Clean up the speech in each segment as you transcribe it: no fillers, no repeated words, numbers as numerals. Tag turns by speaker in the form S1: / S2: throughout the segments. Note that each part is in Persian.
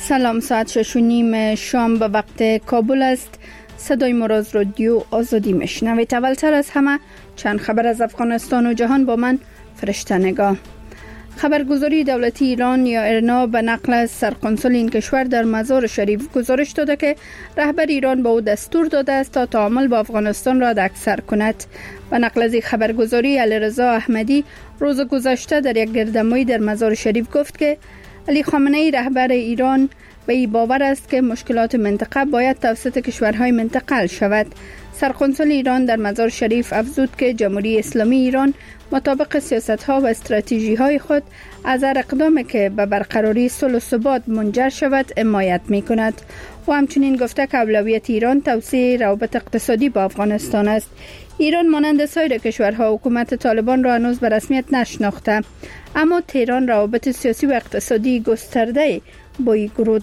S1: سلام، ساعت 6:30 شام به وقت کابل است. صدای ما را از رادیو آزادی میشنوید. اولتر از همه چند خبر از افغانستان و جهان با من فرشته نگاه. خبرگزاری دولتی ایران یا ایرنا به نقل از سرقنسول این کشور در مزار شریف گزارش داده که رهبر ایران به او دستور داده است تا تعامل با افغانستان را حداکثر کند. به نقل از این خبرگزاری علیرضا احمدی روز گذشته در یک گردهمایی در مزار شریف گفت که علی خامنه ای رهبر ایران به این باور است که مشکلات منطقه باید توسط کشورهای منطقه حل شود. سرقنسول ایران در مزار شریف افزود که جمهوری اسلامی ایران مطابق سیاست‌ها و استراتژی‌های خود از هر اقدامی که به برقراری صلح و ثبات منجر شود حمایت می‌کند. و همچنین گفته که اولویت ایران توسعه روابط اقتصادی با افغانستان است. ایران مانند سایر کشورها حکومت طالبان را هنوز به رسمیت نشناخته، اما تهران روابط سیاسی و اقتصادی گسترده با این گروه.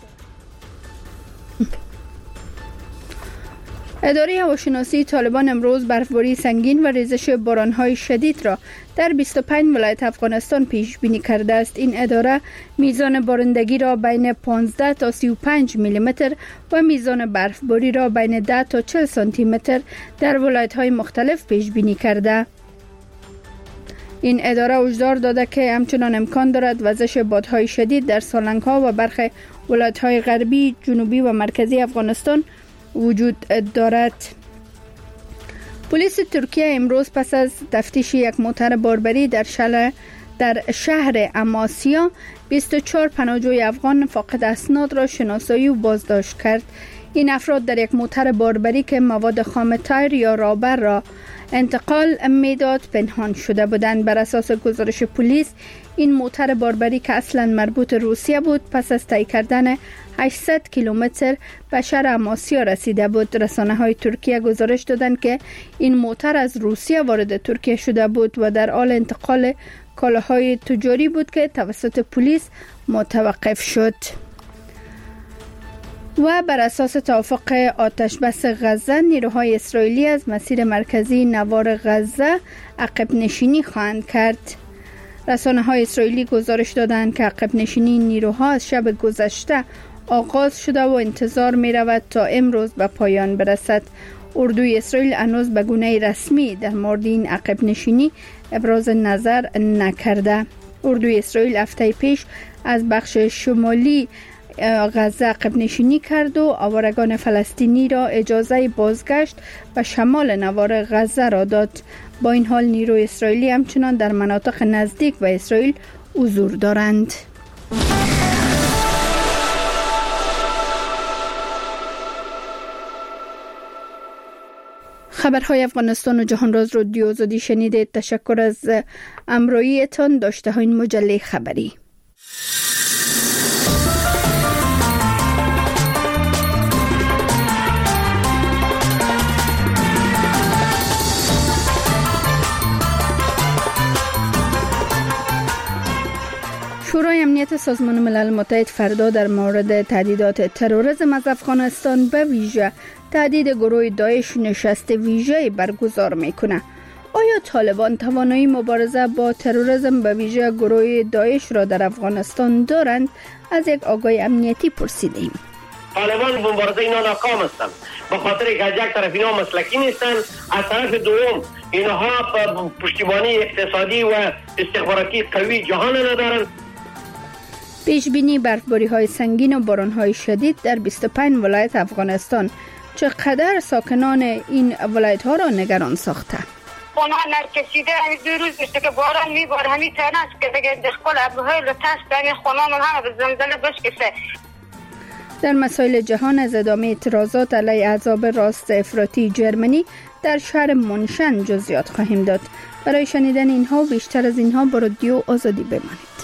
S1: اداره هواشناسی طالبان امروز برفباری سنگین و ریزش باران‌های شدید را در 25 ولایت افغانستان پیش بینی کرده است. این اداره میزان بارندگی را بین 15 تا 35 میلیمتر و میزان برفباری را بین 10 تا 40 سانتی متر در ولایت‌های مختلف پیش بینی کرده. این اداره هشدار داده که همچنان امکان دارد وزش بادهای شدید در سالنگ‌ها و برخی ولایت‌های غربی، جنوبی و مرکزی افغانستان وجود دارد. پلیس ترکیه امروز پس از تفتیش یک موتر باربری در شهر اماسیا 24 پناهجوی افغان فاقد اسناد را شناسایی و بازداشت کرد. این افراد در یک موتر باربری که مواد خام تایر یا رابر را انتقال میداد پنهان شده بودند. بر اساس گزارش پلیس این موتر باربری که اصلا مربوط روسیه بود پس از طی کردن 800 کیلومتر به شهر اماسیا رسیده بود. رسانه‌های ترکیه گزارش دادند که این موتر از روسیه وارد ترکیه شده بود و در حال انتقال کالاهای تجاری بود که توسط پلیس متوقف شد. و بر اساس توافق آتش بس غزه نیروهای اسرائیلی از مسیر مرکزی نوار غزه عقب نشینی خواهند کرد. رسانه‌های اسرائیلی گزارش دادند که عقب نشینی نیروها از شب گذشته آغاز شده و انتظار می رود تا امروز به پایان برسد. اردوی اسرائیل هنوز به گونه رسمی در مورد این عقب نشینی ابراز نظر نکرده. اردوی اسرائیل هفته پیش از بخش شمالی غزه عقب نشینی کرد و آوارگان فلسطینی را اجازه بازگشت و شمال نوار غزه را داد. با این حال نیروی اسرائیلی همچنان در مناطق نزدیک به اسرائیل حضور دارند. خبرهای افغانستان و جهان را از رادیو آزادی شنیدید. تشکر از همراهیتان. داشته های این مجله خبری. شورای امنیت سازمان ملل متحد فردا در مورد تهدیدات تروریسم از افغانستان به ویژه تهدید گروه داعش نشست ویژه برگزار میکنه. آیا طالبان توانایی مبارزه با تروریسم به ویژه گروه داعش را در افغانستان دارند؟ از یک آگاه امنیتی پرسیدیم.
S2: طالبان به مبارزه اینا ناکام هستند، به خاطر که از یک طرف اینا مسلکی نیستند، از طرف دوم اینها پشتیبانی اقتصادی و استخباراتی قوی جهان ندارند.
S1: پیش بینی برفباری های سنگین و باران های شدید در 25 ولایت افغانستان چقدر ساکنان این ولایت ها را نگران ساخته؟
S3: خونه نرکشیده همین 2 روز بشته که باران میباره، همین تنه است که دیگه دخل ابروهای لطست همین خونه هم به زلزله بشکسته.
S1: در مسائل جهان از ادامه اعتراضات علیه احزاب راست افراطی جرمنی در شهر منشن جزئیات خواهیم داد. برای شنیدن اینها و بیشتر از اینها با رادیو آزادی بمانید.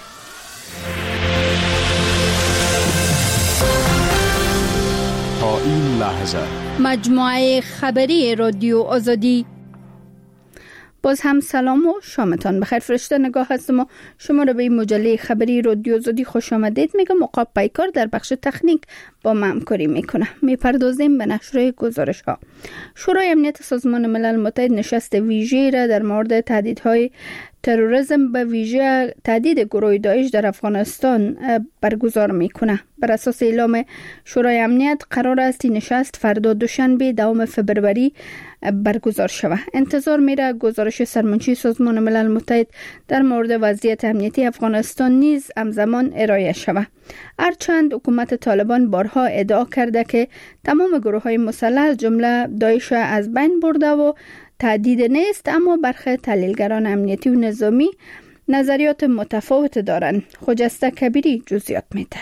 S4: تا این لحظه
S1: مجموعه خبری رادیو آزادی. باز هم سلام و شامتان بخیر. فرشته نگاه هستم و شما را به این مجله خبری رادیو آزادی خوش آمدید میگم. عقاب پیکار در بخش تکنیک با ما همکاری میکنه. میپردازیم به نشر گزارش ها. شورای امنیت سازمان ملل متحد نشست ویژه‌ای را در مورد تهدیدهای تروریسم به ویژه تهدید گروه داعش در افغانستان برگزار میکنه. بر اساس اعلام شورای امنیت قرار است این نشست فردا دوشنبه 2 فبروری برگزار شود. انتظار میره گزارش سرمنشی سازمان ملل متحد در مورد وضعیت امنیتی افغانستان نیز همزمان ارائه شود. هرچند حکومت طالبان بارها ادعا کرده که تمام گروه‌های مسلح از جمله داعش از بین برده و تهدید نیست، اما برخی تحلیلگران امنیتی و نظامی نظریات متفاوت دارند. خجسته کبیری جزئیات میده.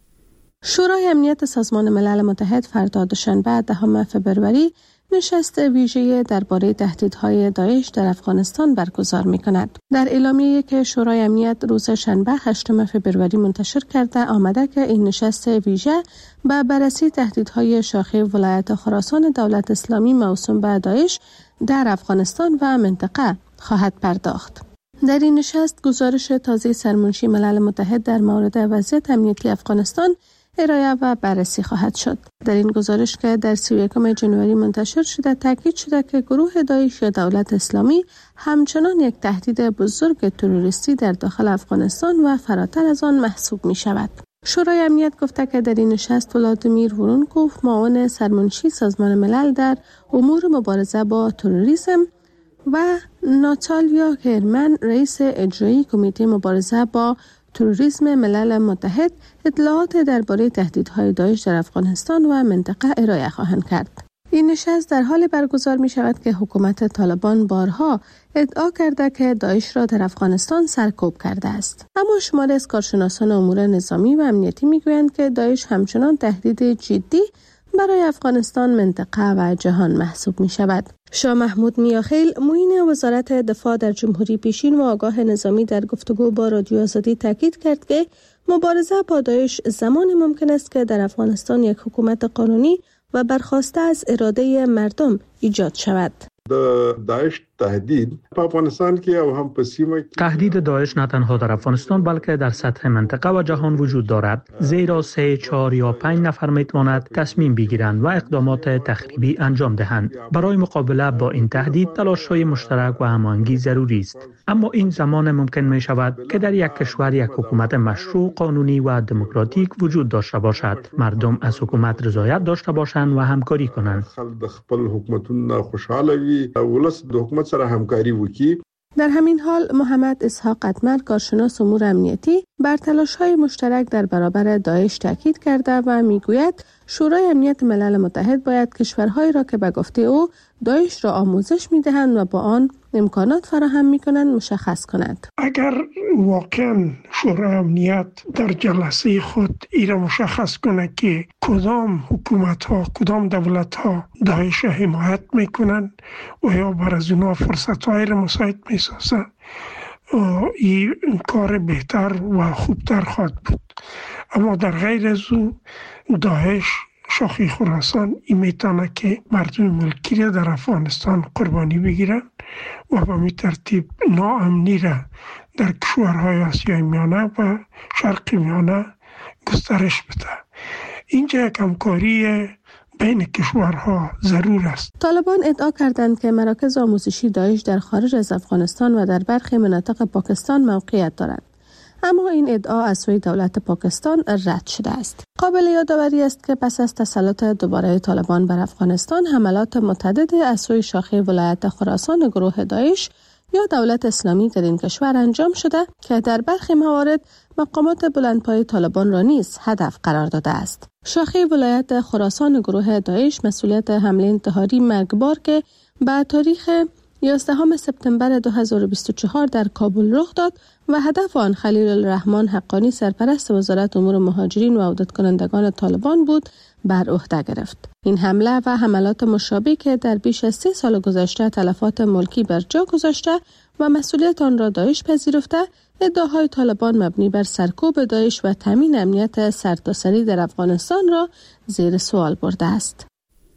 S5: شورای امنیت سازمان ملل متحد فردا دوشنبه 10 فبروری نشست ویژه درباره تهدیدهای داعش در افغانستان برگزار می‌کند. در اعلامیه‌ای که شورای امنیت روز شنبه 8 فبروری منتشر کرده آمده که این نشست ویژه به بررسی تهدیدهای شاخه ولایت خراسان دولت اسلامی موسوم به داعش در افغانستان و منطقه خواهد پرداخت. در این نشست گزارش تازه سرمنشی ملل متحد در مورد وضعیت امنیتی افغانستان ارائه و بررسی خواهد شد. در این گزارش که در 31 ژانویه منتشر شده تاکید شده که گروه داعش یا دولت اسلامی همچنان یک تهدید بزرگ تروریستی در داخل افغانستان و فراتر از آن محسوب می شود. شورای امنیت گفته که در این نشست ولادیمیر ورونکوف معاون سرمنشی سازمان ملل در امور مبارزه با تروریسم و ناتالیا هرمن رئیس اجرایی کمیته مبارزه با تروریسم ملل متحد اطلاعات درباره تهدیدهای داعش در افغانستان و منطقه ارائه خواهند کرد. این نشست در حال برگزار می شود که حکومت طالبان بارها ادعا کرده که داعش را در افغانستان سرکوب کرده است. اما شماری از کارشناسان امور نظامی و امنیتی می گویند که داعش همچنان تهدید جدی برای افغانستان، منطقه و جهان محسوب می شود. شاه محمود میاخیل معین وزارت دفاع در جمهوری پیشین و آگاه نظامی در گفتگو با رادیو آزادی تاکید کرد که مبارزه با داعش زمان ممکن است که در افغانستان یک حکومت قانونی و برخواسته از اراده مردم ایجاد شود.
S6: داعش تهدید په افغانستان کې او هم په سیمه کې
S7: تهدید داعش نه تنها در افغانستان بلکه در سطح منطقه و جهان وجود دارد، زیرا 3، 4 یا 5 نفر میتواند تصمیم بگیرند و اقدامات تخریبی انجام دهند. برای مقابله با این تهدید تلاش‌های مشترک و هماهنگی ضروری است، اما این زمان ممکن می شود که در یک کشور یک حکومت مشروع، قانونی و دموکراتیک وجود داشته باشد. مردم از حکومت رضایت داشته باشند و همکاری کنند.
S6: خپل حکومتونه خوشاله وي، ولس د حکومت سره همکاری وکړي.
S5: در همین حال محمد اسحاق قطمر کارشناس امور امنیتی بر تلاش‌های مشترک در برابر داعش تاکید کرده و میگوید شورای امنیت ملل متحد باید کشورهایی را که به گفته او داعش را آموزش می‌دهند و با آن امکانات فراهم می‌کنند مشخص کند.
S8: اگر واقعا شورای امنیت در جلسه خود ایرا مشخص کنه که کدام حکومت‌ها، کدام دولت‌ها داعش را حمایت می‌کنند و یا بر از اونها فرصت‌های را مساعد می‌سازند، این کار بهتر و خوبتر خواهد بود. اما در غیر از او داعش شاخه خراسان این میتونه که مردم ملکی را در افغانستان قربانی بگیرن و به می ترتیب ناامنی را در کشورهای آسیای میانه و شرق میانه گسترش بده. اینجا یک همکاری بین کشورها ضرور است.
S5: طالبان ادعا کردند که مراکز آموزشی داعش در خارج از افغانستان و در برخی مناطق پاکستان موقعیت دارد، اما این ادعا از سوی دولت پاکستان رد شده است. قابل یادآوری است که پس از تسلط دوباره طالبان بر افغانستان، حملات متعددی از سوی شاخه ولایت خراسان گروه داعش یا دولت اسلامی در این کشور انجام شده که در برخی موارد مقامات بلندپایه طالبان را نیز هدف قرار داده است. شاخه ولایت خراسان گروه داعش مسئولیت حمله انتحاری مرگبار که به تاریخ 11 سپتامبر 2024 در کابل رخ داد و هدف آن خلیل الرحمن حقانی سرپرست وزارت امور مهاجرین و عودت کنندگان طالبان بود بر عهده گرفت. این حمله و حملات مشابه که در بیش از 3 سال گذشته تلفات ملکی بر جا گذاشته و مسئولیت آن را داعش پذیرفته، ادعاهای طالبان مبنی بر سرکوب داعش و تامین امنیت سرتاسری در افغانستان را زیر سوال برده است.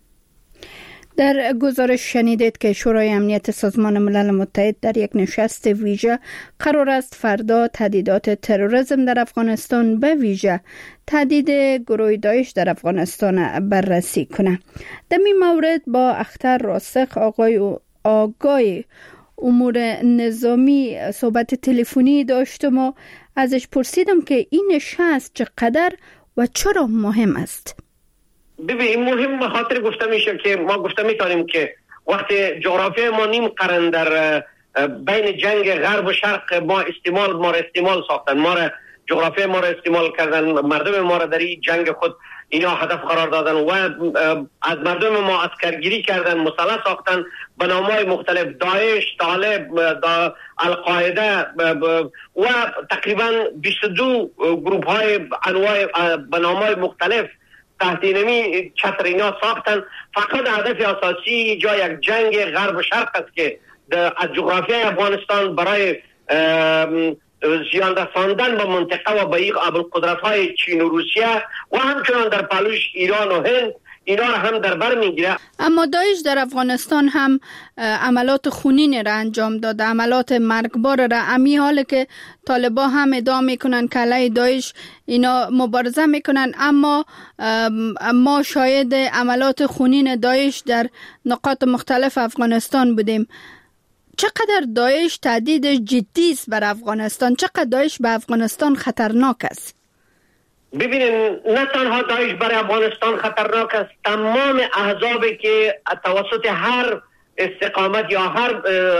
S1: در گزارش شنیدید که شورای امنیت سازمان ملل متحد در یک نشست ویژه قرار است فردا تهدیدات تروریسم در افغانستان به ویژه تهدید گروه داعش در افغانستان بررسی کنه. در این مورد با اختر راسخ آقای امور نظامی صحبت تلفنی داشتم و ازش پرسیدم که این نشست چقدر و چرا مهم است.
S2: ببین مهم به خاطر گفته میشه که ما گفته میتونیم که وقتی جغرافیای ما نیم قرن در بین جنگ غرب و شرق ما را استعمال ساختن، جغرافیای ما را استعمال کردن، مردم ما را در این جنگ خود اینا هدف قرار دادن و از مردم ما اسکرگیری کردن، مسلح ساختن به نام‌های مختلف، داعش، طالب، القاعده و تقریبا 22 گروه های انواع به نام‌های مختلف تحت نمی چتر اینا ساختن. فقط هدف اساسی جای یک جنگ غرب و شرق است که از جغرافیای افغانستان برای زیان رساندن به منطقه و به این ابوالقدرت‌های چین و روسیه و همچنان در پهلوش ایران و هند اینا را هم در بر میگیره.
S1: اما داعش در افغانستان هم عملات خونین را انجام داده، عملات مرگبار را. امی حال که طالبا هم ادعا میکنن که علیه داعش اینا مبارزه میکنن، اما ما شاهد عملات خونین داعش در نقاط مختلف افغانستان بودیم. چقدر داعش تهدید جدی است بر افغانستان؟ چقدر داعش به افغانستان خطرناک است؟
S2: ببینید نه تنها داعش برای افغانستان خطرناک است، تمام احزابی که توسط هر استقامت یا هر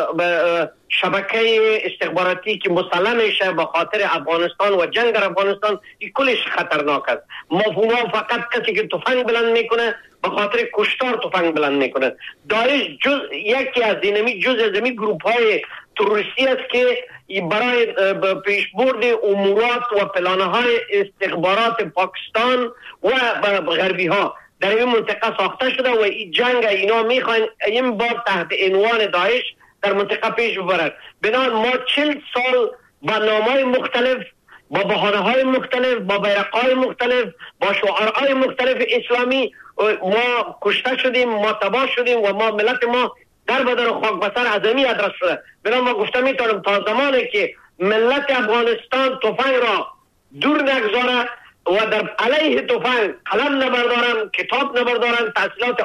S2: شبکه استخباراتی که مسلح میشه به خاطر افغانستان و جنگ در افغانستان، این کلش خطرناک است. مفهوم فقط کسی که تفنگ بلند میکنه به خاطر کشتار تفنگ بلند میکنه. داعش یکی از جزء گروپ های تروریستی است که برای پیشبرد امورات و پلانهای استخبارات پاکستان و غربی ها در این منطقه ساخته شده و این جنگ اینا میخواین این بار تحت عنوان داعش در منطقه پیش ببرد. بنابراین ما 40 سال با نامهای مختلف، با بهانه‌های مختلف، با بیرق‌های مختلف، با شعارهای مختلف اسلامی ما کشته شدیم، ما تباه شدیم و ما ملت ما در بدر و خاک بسر عظمی ادرس شده. بنابراین ما گفته میتونم تا زمانی که ملت افغانستان تفنگ را دور نگذاره و در علیه تفنگ قلم نبردارن، کتاب نبردارن، تحصیلات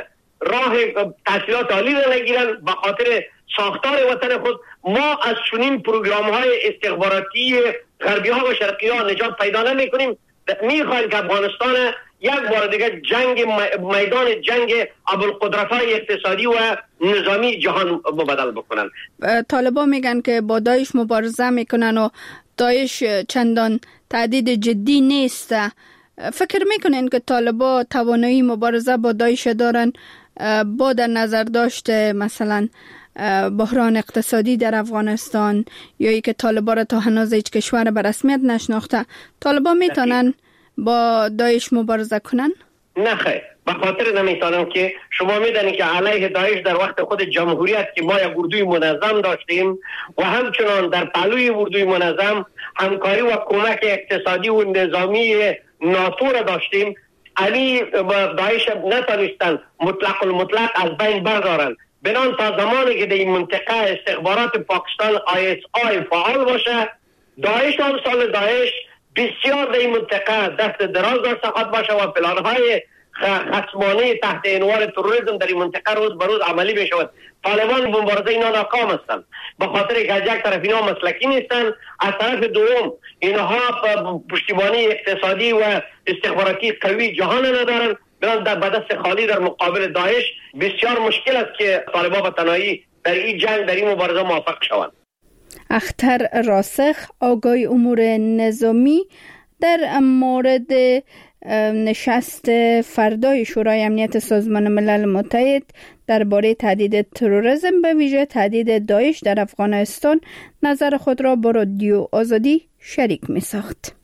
S2: عالی را نگیرن به خاطر ساختار وطن خود، ما از چنین پروگرام های استخباراتی غربی ها و شرقی ها نجات پیدا نمی کنیم. میخوایم که افغانستان یک بار دیگه میدان جنگ ابوالقدرت های اقتصادی و نظامی جهان بدل بکنن.
S1: طالبان میگن که با داعش مبارزه میکنن و داعش چندان تهدید جدی نیست. فکر میکنین که طالبان توانایی مبارزه با داعش دارن با در نظر داشته مثلا بحران اقتصادی در افغانستان یا ای که طالبان را تا هنوز هیچ کشور به رسمیت نشناخته، طالبان میتونن با داعش مبارزه کنن؟
S2: نه خیر، به خاطر نمیتونم که شما میدونید که علیه داعش در وقت خود جمهوریت که ما یک اردوی منظم داشتیم و همچنان در پهلوی اردوی منظم همکاری و کمک اقتصادی و نظامی ناتو را داشتیم، علی داعش نتونستن مطلق از بین بردارن. بنان تا زمانی که در این منطقه استخبارات پاکستان ISI فعال باشه، داعش هم سال داعش بسیار در این منطقه دست دراز داشته خواهد باشه و پلانهای خصمانه تحت عنوان تروریسم در این منطقه روز به روز عملی بشود. طالبان مبارزه اینا ناکام هستند به خاطر که از یک طرف اینا مسلکی نیستن، از طرف دوم اینها پشتیبانی اقتصادی و استخباراتی قوی جهان ندارن. در دست خالی در مقابل داعش بسیار مشکل است که طالبان به تنهایی در این جنگ در این مبارزه موفق شوند.
S1: اختر راسخ، آگاه امور نظامی، در مورد نشست فردای شورای امنیت سازمان ملل متحد درباره تهدید تروریسم به ویژه تهدید داعش در افغانستان نظر خود را با رادیو آزادی شریک می ساخت.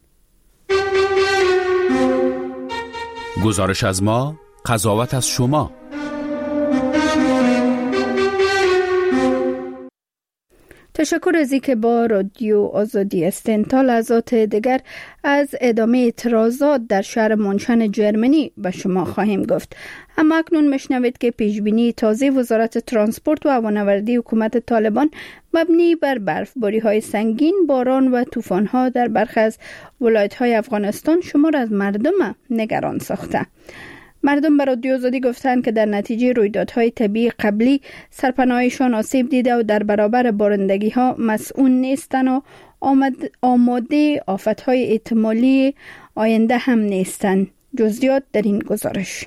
S4: گزارش از ما، قضاوت از شما.
S1: تشکر از اینکه با رادیو آزادی هستین. تا لحظات دیگر از ادامه اعتراضات در شهر مونشن جرمنی به شما خواهیم گفت. اما اکنون میشنوید که پیشبینی تازه وزارت ترانسپورت و هوانوردی حکومت طالبان مبنی بر برفباری‌های سنگین، باران و طوفان‌ها در برخی از ولایت‌های افغانستان شمار از مردم نگران ساخته. مردم به رادیو آزادی گفتند که در نتیجه رویدادهای طبیعی قبلی سرپناهشان آسیب دیده و در برابر بارندگی ها مسئول نیستند و آماده آفتهای احتمالی آینده هم نیستند. جزئیات در این گزارش.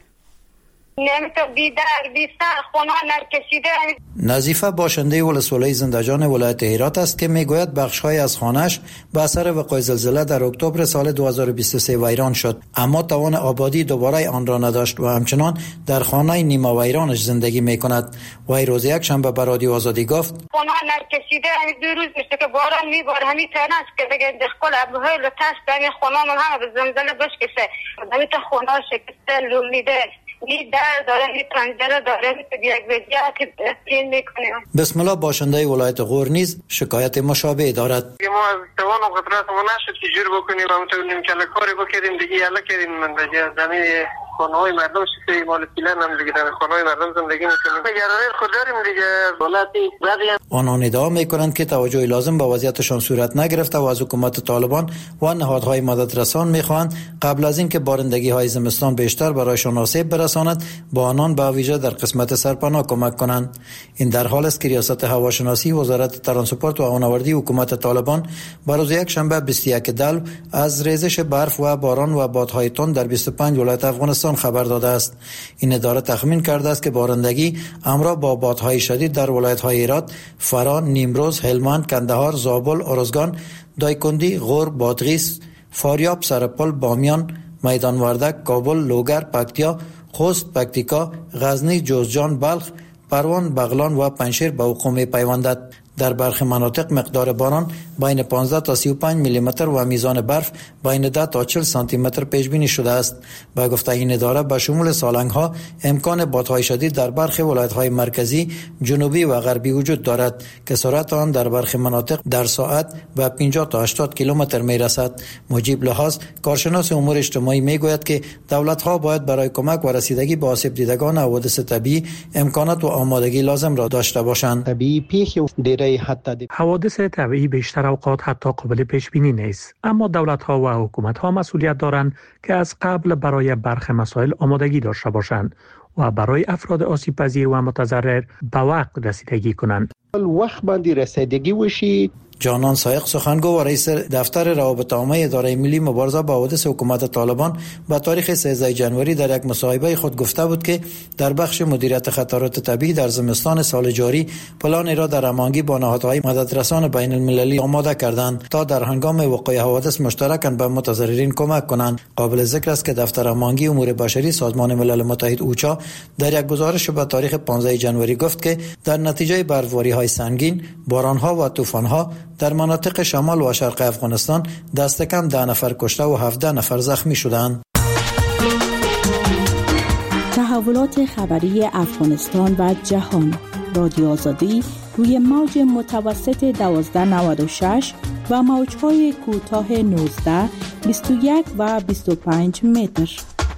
S9: نظیفه باشنده ولسوالی زندجان ولایت هرات است که میگوید بخش‌های از خانه‌اش به اثر وقوع زلزله در اکتبر سال 2023 ویران شد، اما توان آبادی دوباره آن را نداشت و همچنان در خانه نیمه ویرانش زندگی می‌کند. وی روز یک شنبه به رادیو آزادی گفت:
S3: خانه نرکشیده، همین 2 روز میشه که باران میباره، همین تناس که دیگه دخول ابروهای لطاس همین خانه من هم به زلزله بشکسته، همین تا خانه شکسته لولیده، نی در داره، نی پنجره داره، نی یک وضعیت این میکنه.
S9: بسم الله باشنده ولایت غور نیز شکایت مشابه دارد.
S2: ما از توان و قدرت ما نشد که جور بکنیم و همونطور کل کاری بکردیم دیگه یلا کردیم من دیگه زمین خانه‌های مردم شده مال فیلن هم دیگه در خانه‌های مردم زندگی میکنیم. گرانه خود داریم دیگه دولتی بعضی
S9: آنان ادعا میکنند که توجه لازم به وضعیتشان صورت نگرفته و از حکومت طالبان و نهادهای مددرسان میخواهند قبل از اینکه بارندگی‌های زمستان بیشتر برایشان آسیب برساند با آنان به ویژه در قسمت سرپناه کمک کنند. این در حال است که ریاست هواشناسی وزارت ترانسپورت و هوانوردی حکومت طالبان بر روز یک شنبه 21 دلو از ریزش برف و باران و بادهای تند در 25 ولایت افغانستان خبر داده است. این اداره تخمین کرده است که بارندگی همراه با بادهای شدید در ولایت‌های هرات، فرا، نیمروز، هلمند، کندهار، زابل، ارزگان، دایکندی، غور، بادغیس، فاریاب، سرپل، بامیان، میدان وردک، کابل، لوگر، پکتیا، خوست، پکتیکا، غزنی، جوزجان، بلخ، پروان، بغلان و پنجشیر به وقوع می‌پیوندد. در برخی مناطق مقدار باران بین 15 تا 35 میلی متر و میزان برف بین 10 تا 40 سانتی متر پیش بینی شده است. با گفته این اداره به شمول سالنگ‌ها امکان بادهای شدید در برخی ولایت‌های مرکزی، جنوبی و غربی وجود دارد که سرعت آن در برخی مناطق در ساعت به 50 تا 80 کیلومتر میرسد. مجیب لحاظ کارشناس امور اجتماعی میگوید که دولت‌ها باید برای کمک و رسیدگی به آسیب دیدگان حوادث طبیعی امکانات و آمادگی لازم را داشته باشند.
S7: حوادث طبیعی بیشتر اوقات حتی قابل پیش بینی نیست، اما دولت‌ها و حکومت‌ها مسئولیت دارند که از قبل برای برخی مسائل آمادگی داشته باشند و برای افراد آسیب پذیر و متضرر به وقت رسیدگی کنند.
S10: وقت باندې رسیدگی وشي.
S9: جانان سایق سخنگو و رئیس دفتر روابط عامه اداره ملی مبارزه با حوادث حکومت طالبان با تاریخ 13 جنوری در یک مصاحبه خود گفته بود که در بخش مدیریت خطرات طبیعی در زمستان سال جاری پلان را در هماهنگی با نهادهای مددرسان بین المللی آماده کردند تا در هنگام وقوع حوادث مشترکاً به متضررین کمک کنند. قابل ذکر است که دفتر هماهنگی امور بشری سازمان ملل متحد اوچا در یک گزارش به تاریخ 15 جنوری گفت که در نتیجه برفباری‌های سنگین، باران‌ها و طوفان‌ها در مناطق شمال و شرق افغانستان دست کم 10 نفر کشته و 17 نفر زخمی شدند.
S11: تحولات خبری افغانستان و جهان. رادیو آزادی روی موج متوسط 1296 و موج‌های کوتاه 19، 21 و 25 متر.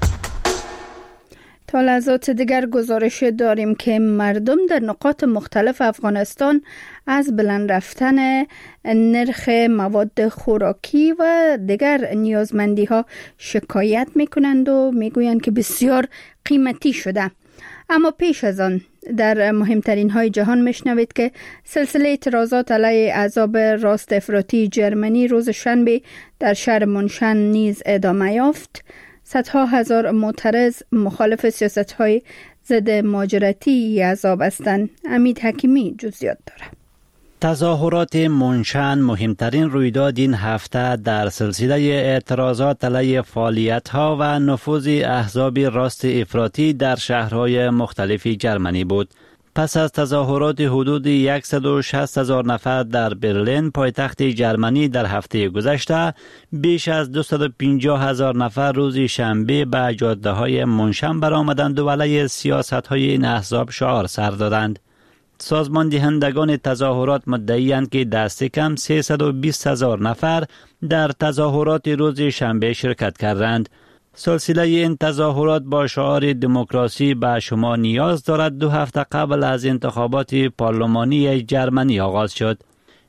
S1: تا لحظات دیگر گزارش داریم که مردم در نقاط مختلف افغانستان از بلند رفتن نرخ مواد خوراکی و دیگر نیازمندی ها شکایت میکنند و میگویند که بسیار قیمتی شده. اما پیش از آن در مهمترین های جهان میشنوید که سلسله اعتراضات علیه احزاب راست افراطی جرمنی روز شنبه در شهر منشن نیز ادامه یافت. صدها هزار معترض مخالف سیاست‌های ضد مهاجرتی احزاب هستند. امید حکیمی جزئیات دارد.
S12: تظاهرات منشن مهمترین رویداد این هفته در سلسله اعتراضات علیه فعالیت‌ها و نفوذ احزاب راست افراطی در شهرهای مختلف جرمنی بود. پس از تظاهرات حدود 160,000 نفر در برلین پایتخت جرمنی در هفته گذشته، بیش از 250,000 نفر روز شنبه به جاده‌های منشن برآمدند و علیه سیاست‌های این احزاب شعار سر دادند. سازمان دهندگان تظاهرات مدعی‌اند که دست کم 320,000 نفر در تظاهرات روز شنبه شرکت کردند. سلسله این تظاهرات با شعار دموکراسی به شما نیاز دارد 2 هفته قبل از انتخابات پارلمانی جرمنی آغاز شد.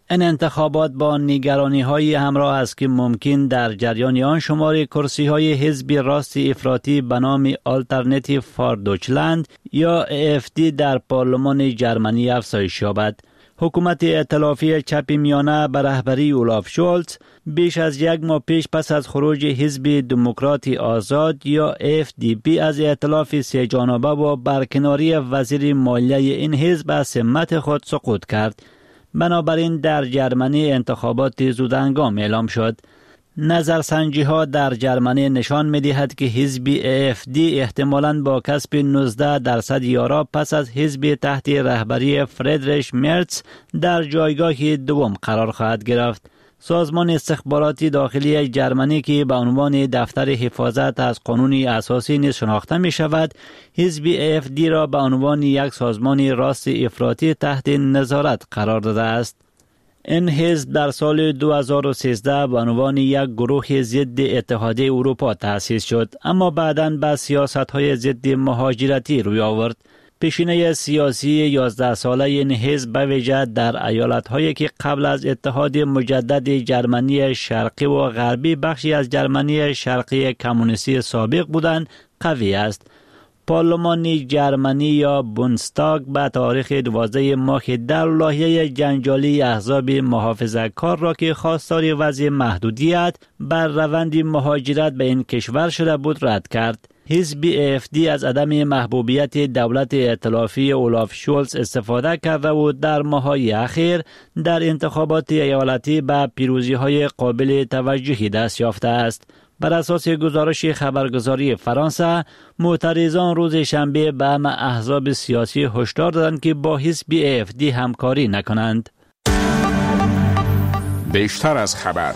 S12: این انتخابات با نگرانی های همراه است که ممکن در جریان آن شمار کرسی های حزب راست افراطی به نام آلترناتیو فار دویچلند یا AfD در پارلمان جرمنی افزایش یابد. حکومت ائتلافی چپ میانه به رهبری اولاف شولز بیش از یک ماه پیش پس از خروج حزب دموکرات آزاد یا FDP از ائتلاف سه جانبه با برکناری وزیر مالیه این حزب از سمت خود سقوط کرد. بنابراین در جرمنی انتخابات زودهنگام اعلام شد. نظرسنجی ها در جرمنی نشان می دهد که حزب AfD احتمالاً با کسب 19% یارا پس از حزب تحت رهبری فریدریش مرتز در جایگاه دوم قرار خواهد گرفت. سازمان استخباراتی داخلی جرمنی که به عنوان دفتر حفاظت از قانون اساسی نیز شناخته می شود، حزب AfD را به عنوان یک سازمان راست افراطی تحت نظارت قرار داده است. این حزب در سال 2013 به عنوان یک گروه ضد اتحادیه اروپا تأسیس شد، اما بعداً به سیاست‌های ضد مهاجرتی روی آورد. پیشینه سیاسی 11 ساله این حزب به ویژه در ایالت‌هایی که قبل از اتحاد مجدد جرمنی شرقی و غربی بخشی از جرمنی شرقی کمونیستی سابق بودند قوی است. پارلمان جرمنی یا بوندستاگ به تاریخ 12 ماه در لایحه جنجالی احزاب محافظه‌کار را که خواستار وضع محدودیت بر روند مهاجرت به این کشور شده بود رد کرد. حزب AfD از عدم محبوبیت دولت ائتلافی اولاف شولز استفاده کرده و در ماه‌های اخیر در انتخابات ایالتی به پیروزی‌های قابل توجهی دست یافته است. بر اساس گزارش خبرگزاری فرانسه، معترضان روز شنبه به همه احزاب سیاسی هشدار دادند که با حزب AfD همکاری نکنند.
S4: بیشتر از خبر.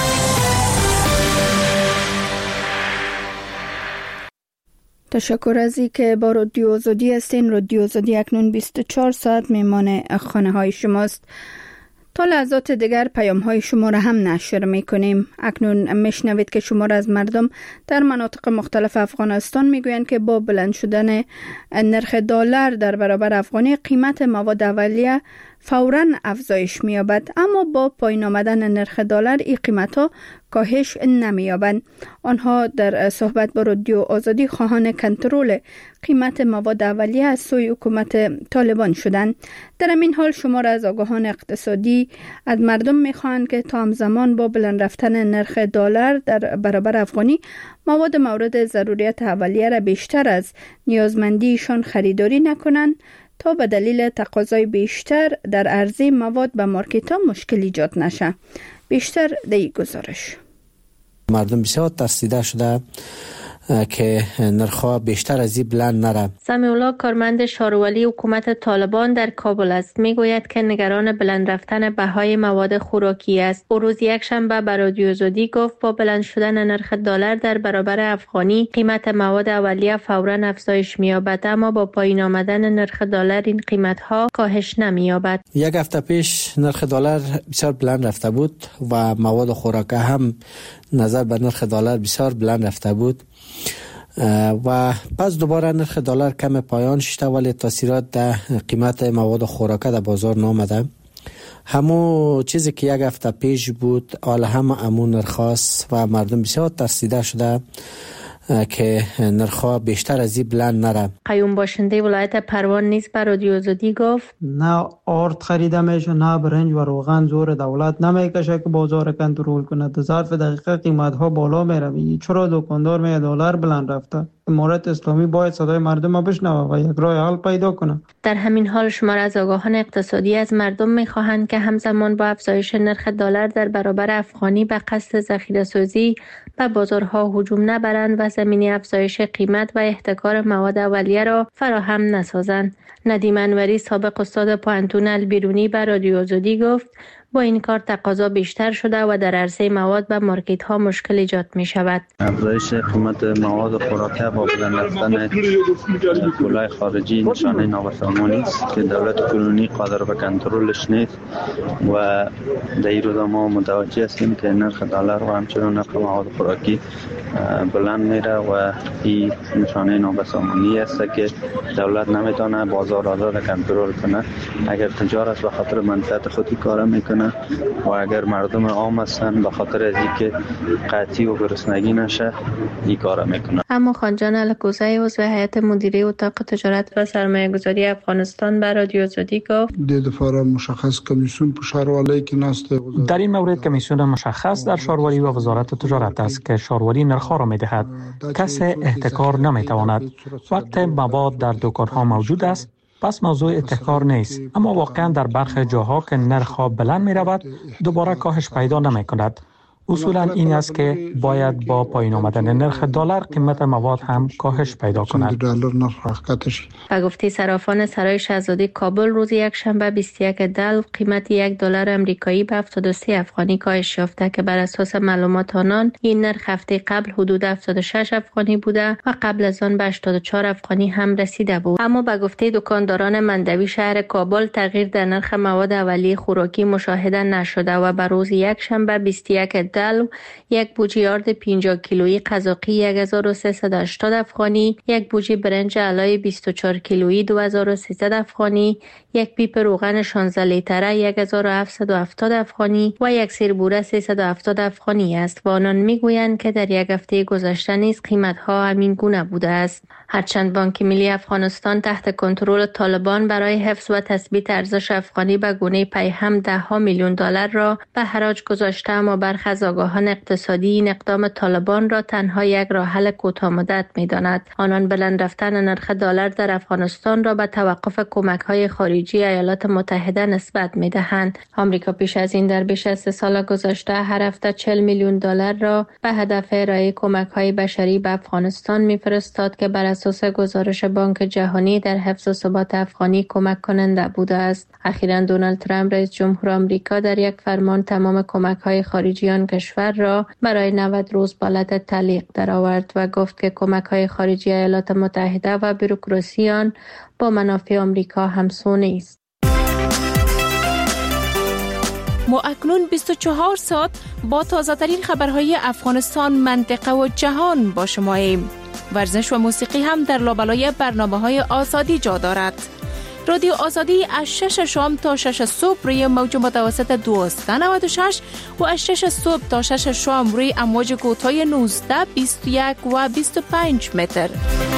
S1: تشکر از این که با رادیو آزادی هستین. رادیو آزادی اکنون 24 ساعت میمان خانه های شماست. تا لحظات دیگر پیام های شما را هم نشر می کنیم. اکنون میشنوید که شمار از مردم در مناطق مختلف افغانستان میگویند که با بلند شدن نرخ دلار در برابر افغانی قیمت مواد اولیه فوراً افزایش می‌یابد، اما با پایین آمدن نرخ دلار این قیمت‌ها کاهش نمی‌یابند. آنها در صحبت با رادیو آزادی خواهان کنترل قیمت مواد اولیه از سوی حکومت طالبان شدند. در این حال شمار از آگاهان اقتصادی از مردم می‌خواهند که تا همزمان با بلند رفتن نرخ دلار در برابر افغانی مواد مورد ضروریت اولیه را بیشتر از نیازمندیشان خریداری نکنند تا به دلیل تقاضای بیشتر در عرضه مواد به مارکت ها مشکل ایجاد نشه. بیشتر در این گزارش.
S9: مردم بسیار ترسیده شده که نرخ‌ها بیشتر از این بلند نره.
S13: سمیعالله کارمند شارولی حکومت طالبان در کابل است. میگوید که نگران بلند رفتن بهای مواد خوراکی است. او روز یکشنبه به رادیو آزادی گفت با بلند شدن نرخ دلار در برابر افغانی قیمت مواد اولیه فوراً افزایش می‌یابد، اما با پایین آمدن نرخ دلار این قیمت‌ها کاهش نمی‌یابد.
S9: یک هفته پیش نرخ دلار بسیار بلند رفته بود و مواد خوراکی هم نظر به نرخ دلار بسیار بلند رفته بود و پس دوباره نرخ دلار کم پایان شده، ولی تاثیرات در قیمت مواد خوراکی در بازار نامده. همون چیزی که یک هفته پیش بود حالا هم همون نرخاست و مردم بسیار ترسیده شده که نرخ‌ها بیشتر از این بلند نره.
S13: قیوم باشنده ولایت پروان نیز بر رادیو آزادی گفت
S14: نه آرد خریده میشه، نه برنج و روغن زور دولت نمیکشه که بازار کنترل کنه. در ظرف دقیقه قیمت‌ها بالا میره. چرا دکاندار میگه دلار بلند رفته؟ امارت اسلامی باید صدای مردم رو بشنوه و یک راه حل پیدا کنه.
S13: در همین حال شمار از آگاهان اقتصادی از مردم می‌خواهند که همزمان با افزایش نرخ دلار در برابر افغانی به قصد ذخیره‌سازی به بازارها هجوم نبرند و زمینه افزایش قیمت و احتکار مواد اولیه را فراهم نسازند. ندیم انوری سابق استاد پوهنتون البیرونی به رادیو آزادی گفت با این کار تقاضا بیشتر شده و در عرصه مواد به مارکت ها مشکل ایجاد می شود.
S15: افزایش قیمت مواد خوراکی با بلند رفتن پولای خارجی نشانه نابسامانی است که دولت کنونی قادر به کنترلش نیست و در این روزا ما متوجه هستیم که نرخ دلار و همچنان نرخ مواد خوراکی بلند میره و این نشانه نابسامانی است که دولت نمیتونه بازار آزاد کنترل کنه. اگر تجارت به خاطر منفعت خودی کار میکنه میکنه و اگر مردم عام هستن به خاطر از اینکه قحطی و گرسنگی نشه این کارا میکنه.
S13: اما خانجان الکوزی عضو هیئت مدیره اتاق تجارت و سرمایه‌گذاری افغانستان به رادیو آزادی گفت
S16: د دفعه مشخص کمیسیون په ښاروالۍ کې نسته.
S7: در این مورد کمیسیون مشخص در شارواری و وزارت تجارت است که شارواری نرخ‌ها را می‌دهد. کس احتکار نمی‌تواند. وقت مواد در دکان‌ها موجود است پس موضوع احتکار نیست، اما واقعا در برخی جاها که نرخ‌ها بلند می‌رود دوباره کاهش پیدا نمی‌کند. اصولا این است که باید با پایین آمدن نرخ دلار قیمت مواد هم کاهش پیدا کند.
S13: و گفته صرافان سرای شاهزاده کابل روز یکشنبه 21 دلو قیمت $1 آمریکایی به 73 افغانی کاهش یافته که بر اساس معلومات آنان این نرخ هفته قبل حدود 76 افغانی بوده و قبل از آن به 84 افغانی هم رسیده بود. اما به گفته دکانداران مندوی شهر کابل تغییر در نرخ مواد اولیه خوراکی مشاهده نشده و بر روز یکشنبه 21 دلو یک بوجه آرد 50 کیلویی قزاقی 1380 افغانی، یک بوجه برنج علای 24 کیلویی 2300 افغانی، یک پیپ روغن 16 لیتره 1770 افغانی و یک سیر بوره 370 افغانی است و آنان میگویند که در یک هفته گذشته نیز قیمت‌ها همین گونه بوده است. هرچند بانک ملی افغانستان تحت کنترل طالبان برای حفظ و تثبیت ارزش افغانی به گونه پیهم $10 میلیون را به حراج گذاشته، اما برخی از آگاهان اقتصادی این اقدام طالبان را تنها یک راه حل کوتاه‌مدت می‌دانند. آنان بلند رفتن نرخ دلار در افغانستان را به توقف کمک‌های خارجی ایالات متحده نسبت می‌دهند. آمریکا پیش از این در بیش از 3 سال گذشته هر هفته $40 میلیون را به هدف ارائه کمک‌های بشری به افغانستان می‌فرستاد که بر اساس گزارش بانک جهانی در حفظ و ثبات افغانی کمک کننده بوده است. اخیراً دونالد ترامپ رئیس جمهور آمریکا در یک فرمان تمام کمک‌های خارجی آن کشور را برای 90 روز به حالت تعلیق درآورد و گفت که کمک‌های خارجی ایالات متحده و بوروکراسی آن با منافع آمریکا همسو نیست.
S17: ما اکنون 24 ساعت با تازه‌ترین خبرهای افغانستان، منطقه و جهان با شماییم. ورزش و موسیقی هم در لابلای برنامه‌های آزادی جا دارد. رادیو آزادی از 6 شام تا 6 صبح روی موج متوسط 1296 و از 6 صبح تا 6 شام روی امواج کوتاه 19، 21 و 25 متر.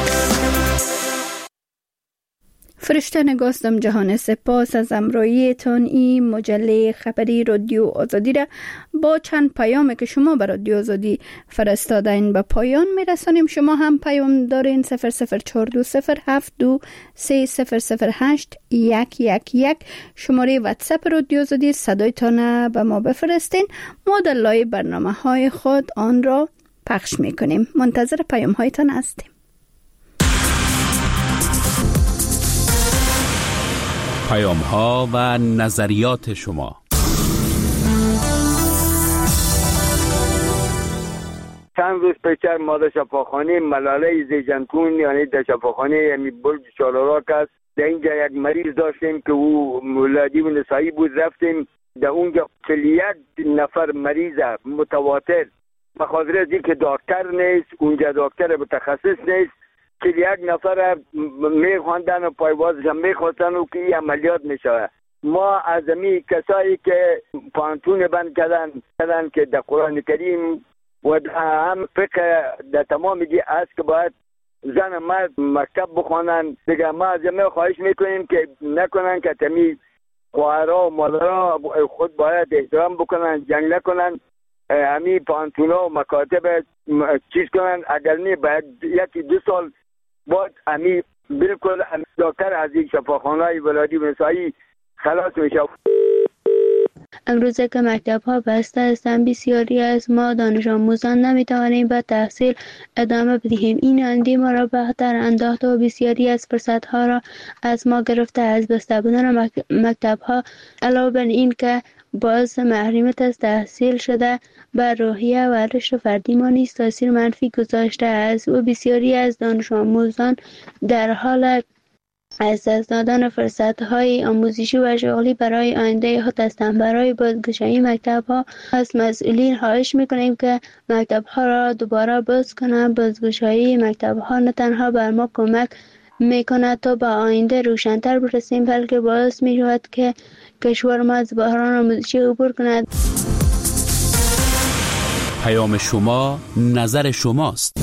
S1: فرشته نگاستم جهان، سپاس از امرویتان. این مجله خبری رادیو آزادی را با چند پیامی که شما به رادیو آزادی فرستادین به پایان میرسانیم. شما هم پیام دارین 0042723008111 شماره واتساپ رادیو آزادی صدایتان به ما بفرستین. ما در لای برنامه های خود آن را پخش میکنیم. منتظر پیام هایتان هستیم.
S4: پیام‌ها و نظریات شما.
S18: چند روز پیش ما در شفاخانه ملاله زیجنتون یعنی در شفاخانه یعنی برج چالوراک است، در اینجا یک مریض داشتیم که او ولادی و نسایی بود. رفتیم در اونجا 41 نفر مریض متواتر به خاطر از اینکه دکتر نیست، اونجا دکتر متخصص نیست، 41 نفر میخواندن و پایوازش هم میخواستن و که این عملیات میشه. ما از امی کسایی که پانتون بند کردن که در قرآن کریم و هم فقه در تمام دی است که باید زن مرد مکتب بخوانن دیگه. ما از امی خواهش میکنیم که نکنن که تمی خواهرها و مادرها خود باید احترام بکنن، جنگ نکنن، امی پانتونا و مکاتب چیز کنن. اگر نه باید 1-2 سال بعد امی بالکل دکتر از این شفاخانه‌های ولادی و نسایی خلاص میشه.
S19: امروزه که مکتب ها بسته هستند بسیاری از ما دانش آموزان نمیتوانیم به تحصیل ادامه بدهیم. این اندی ما را بهتر انداخته و بسیاری از فرصت ها را از ما گرفته. از بسته بودن مکتب ها علاوه بر این که باعث محرومیت از تحصیل شده بر روحیه و رشد فردی ما نیز تاثیر منفی گذاشته است و بسیاری از دانش آموزان در حال از دست دادن فرصت‌های آموزشی و شغلی برای آینده خود هستند. برای بازگشایی مکتب‌ها از مسئولین خواهش می‌کنیم که مکتب‌ها را دوباره باز کنند. بازگشایی مکتب‌ها نه تنها بر ما کمک می‌کند تا به آینده روشن‌تر برسیم، بلکه باعث می‌شود که کشور ما از بحران آموزشی عبور کند.
S4: پیام شما، نظر شماست.